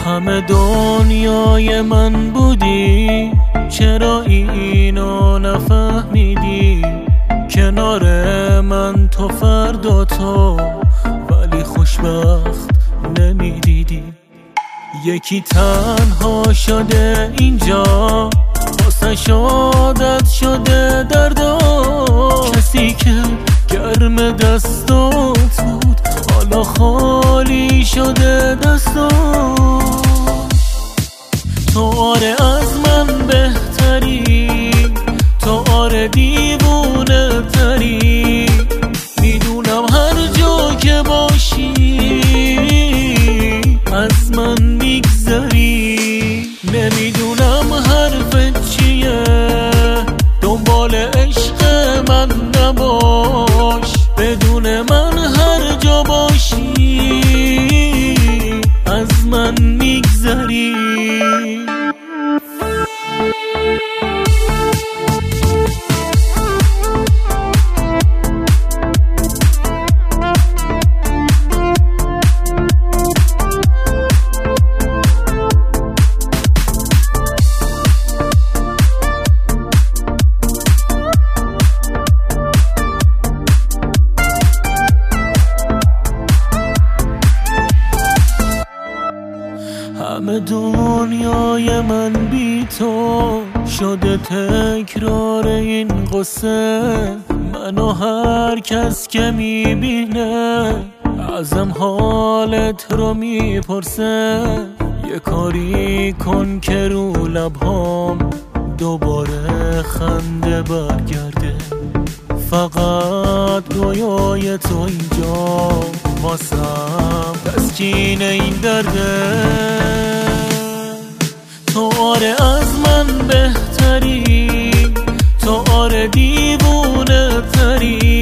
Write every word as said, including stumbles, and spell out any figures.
همه دنیای من بودی، چرا اینو نفهمیدی؟ کنار من تو فردا تو، ولی خوشبخت نمیدیدی. یکی تنها شده اینجا، واسه عادت شده دردا. کسی که گرم دستات بود، حالا خالی شده دستات. تو آره از من بهتری، تو آره دیوونه تری. میدونم هر جا که باشی از من میگذری. نمیدونم حرفت چیه، دنبال عشق من نباش. بدون من هر جا باشی از من میگذری. همه دنیای من بی تو شده تکرار این قصه. منو هر کس که میبینه ازم حالت رو میپرسه. یه کاری کن که رو لبهام دوباره خنده برگرده. فقط رویای تو اینجا واسم تسکین این درده. تو آره از من بهتری، تو آره دیوونه تری.